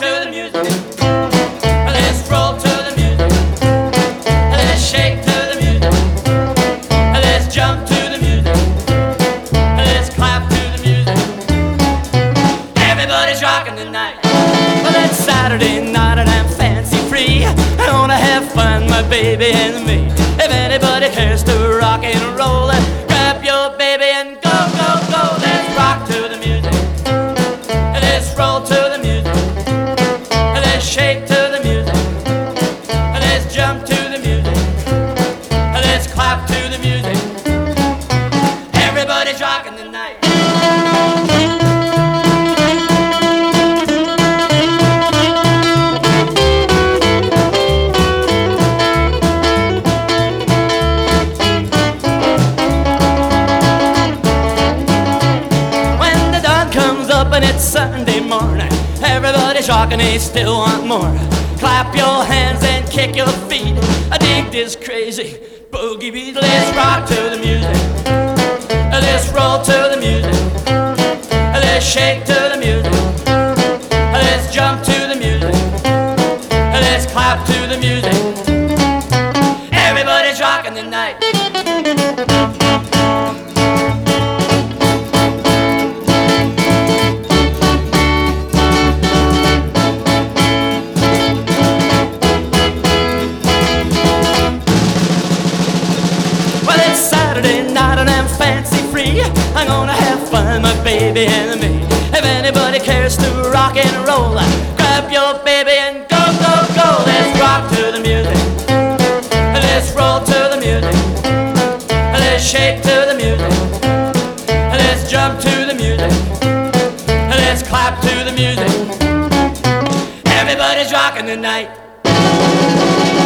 to the music. Let's roll to the music. Let's shake to the music. Let's jump to the music. Let's clap to the music. Everybody's rocking tonight. Well, it's Saturday night and I'm fancy free. I wanna have fun, my baby and me. If anybody cares to rock and roll, grab your baby and go, go, go. Let's rock to the music. Let's roll to the music. Let's shake to the music. Let's jump to the music. Let's clap to the music. Everybody's rocking tonight. And it's Sunday morning, everybody's rocking, they still want more. Clap your hands and kick your feet. I dig this crazy boogie beat. Let's rock to the music. Let's roll to the music. Let's shake to the music. Let's jump to the music. Let's clap to the music. Everybody's rocking tonight. I'm gonna have fun, my baby and me. If anybody cares to rock and roll, grab your baby and go, go, go. Let's rock to the music. Let's roll to the music. Let's shake to the music. Let's jump to the music. Let's clap to the music. Everybody's rocking tonight.